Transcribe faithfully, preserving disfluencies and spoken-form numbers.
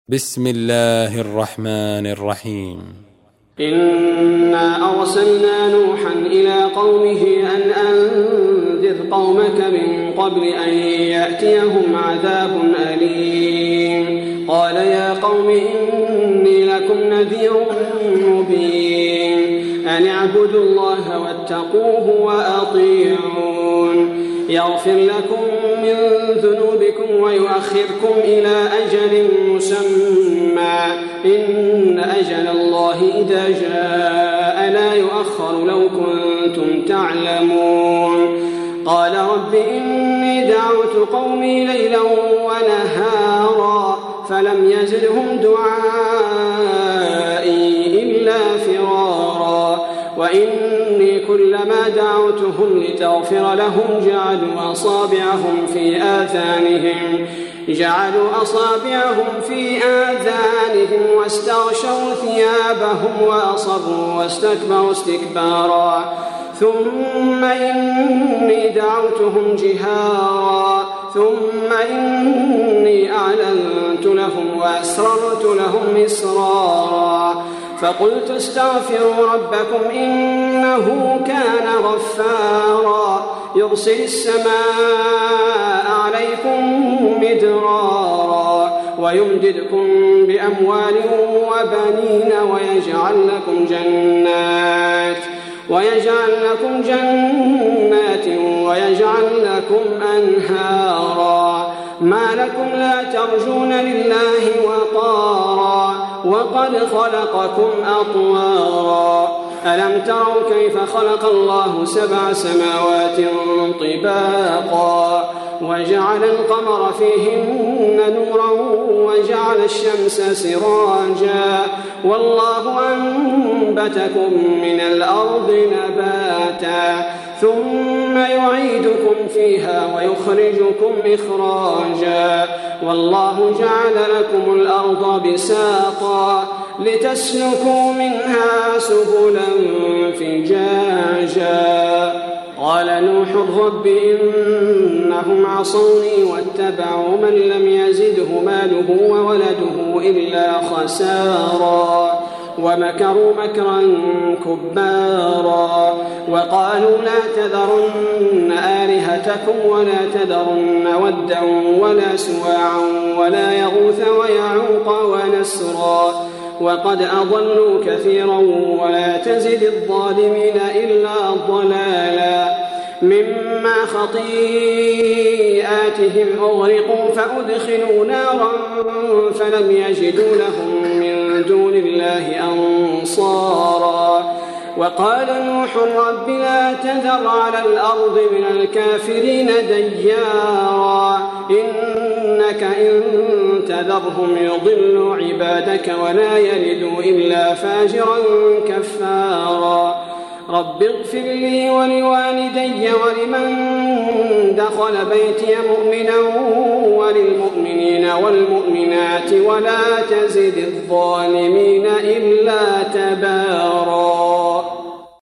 بسم الله الرحمن الرحيم. إنا أرسلنا نوحا إلى قومه أن أنذر قومك من قبل أن يأتيهم عذاب أليم. قال يا قوم إني لكم نذير مبين أن اعبدوا الله واتقوه وأطيعون يغفر لكم من ذنوبكم ويؤخركم إلى أجل مسمى إن أجل الله إذا جاء لا يؤخر لو كنتم تعلمون. قال رب إني دعوت قومي ليلا ونهارا فلم يزدهم دعائي إلا فرارا وإني كلما دعوتهم لتغفر لهم جعلوا أصابعهم في آذانهم جعلوا أصابعهم في آذانهم واستغشوا ثيابهم وأصروا واستكبروا استكبارا ثم إني دعوتهم جهارا ثم إني أعلنت لهم وأسررت لهم إسرارا فقلت استغفروا ربكم إنه كان غفارا يرسل السماء عليكم مدرارا ويمددكم بأموال وبنين ويجعل لكم جنات ويجعل لكم جنات ويجعل لكم أنهارا ما لكم لا ترجون لله وقارا وقد خلقكم أطوارا ألم تروا كيف خلق الله سبع سماوات طباقا وجعل القمر فيهن نورا وجعل الشمس سراجا والله أنبتكم من الأرض نباتا ثم يعيدكم فيها ويخرجكم إخراجا والله جعل لكم الأرض بساطا لتسلكوا منها سبلا فجاجا. قال نوح رب إنهم عصوني واتبعوا من لم يزده ماله وولده إلا خسارا ومكروا مكرا كبارا وقالوا لا تذرن آلهتكم ولا تذرن ودا ولا سواعا ولا يغوث ويعوق ونسرا وقد أضلوا كثيرا ولا تزد الظالمين إلا ضلالا مما خطيئاتهم أغرقوا فأدخلوا نارا فلم يجدوا لهم من دون الله أنصارا وقال نوح رب لا تذر على الأرض من الكافرين ديارا إنك إن تذرهم يضلوا عبادك ولا يلدوا إلا فاجرا كفارا رب اغفر لي ولوالدي ولمن دخل بيتي مؤمنا وللمؤمنين والمؤمنات ولا تزد الظالمين إلا تبارا.